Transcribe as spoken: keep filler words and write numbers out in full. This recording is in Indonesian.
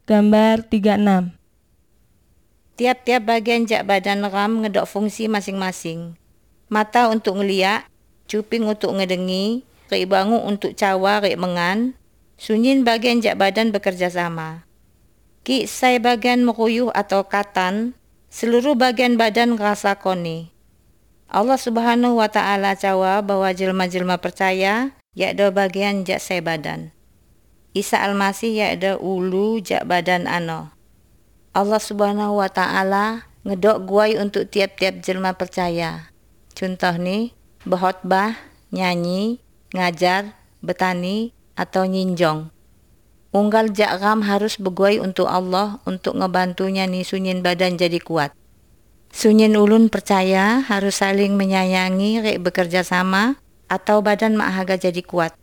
Gambar tiga puluh enam. Tiap-tiap bagian jak badan ram ngedok fungsi masing-masing. Mata untuk ngeliak, cuping untuk ngedengi, rek bangun untuk cawa, rek mengan. Sunyin bagian jak badan bekerja sama. Ki sai bagian meruyuh atau katan, seluruh bagian badan ngerasa koni. Allah Subhanahu wa Ta'ala cawa bahwa jelma-jelma percaya yakda bagian jak sai badan. Isa Al-Masih yakda ulu jak badan ano. Allah Subhanahu wa Ta'ala ngedok guai untuk tiap-tiap jelma percaya. Contoh ni, berkhotbah, nyanyi, ngajar, bertani atau nyinjong. Unggal jak ram harus berguai untuk Allah untuk ngebantunya ni sunyin badan jadi kuat. Sunyin ulun percaya harus saling menyayangi, rek bekerja sama atau badan mak haga jadi kuat.